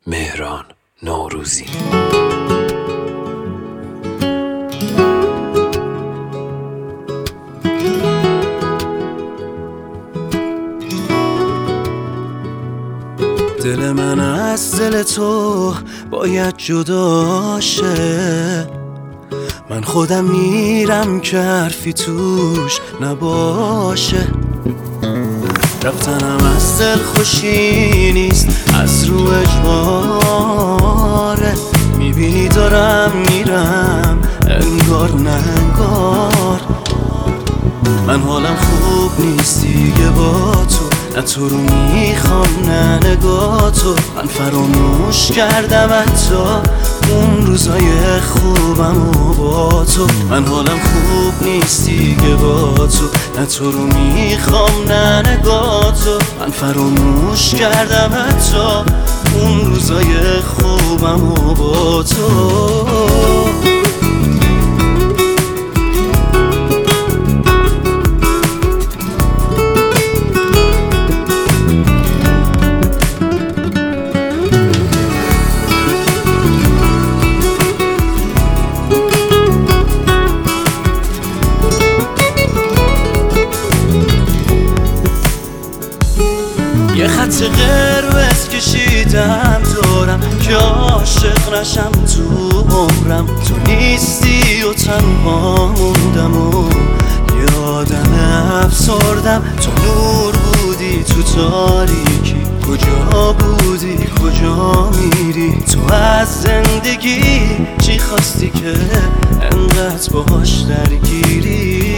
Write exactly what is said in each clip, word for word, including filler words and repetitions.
مهران نوروزی. دل من از دل تو باید جدا شه، من خودم میرم که حرفی توش نباشه. رفتنم از دل خوشی نیست، از رو اجباره. میبینی دارم میرم انگار نه انگار. من حالم خوب نیست دیگه با تو، نه تو رو میخوام نه نگاه تو. من فراموش کردم حتی اون روزای خوبم و با تو. من حالم خوب نیست دیگه با تو، نه تو رو میخوام نه نگاه تو. من فراموش کردم حتی اون روزای خوبم و با تو. یه خط قرمز کشیدم دارم که عاشق نشم تو عمرم. تو نیستی و تنها موندم و یه آدم افسردم. تو نور بودی تو تاریکی، کجا بودی کجا میری؟ تو از زندگی چی خواستی که انقدر باهاش درگیری؟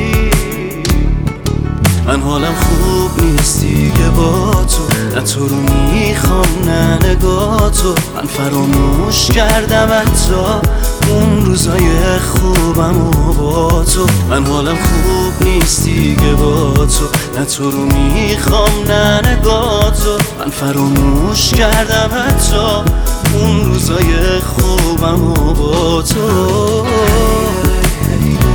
من حالم خوب نیست دیگه با تو، نه تو رو میخوام نه نگاه تو. من فراموش کردم حتی اون روزای خوبم و با تو. من حالم خوب نیست دیگه با تو، نه تو رو میخوام نه نگاه تو. من فراموش کردم حتی اون روزای خوبم و با تو.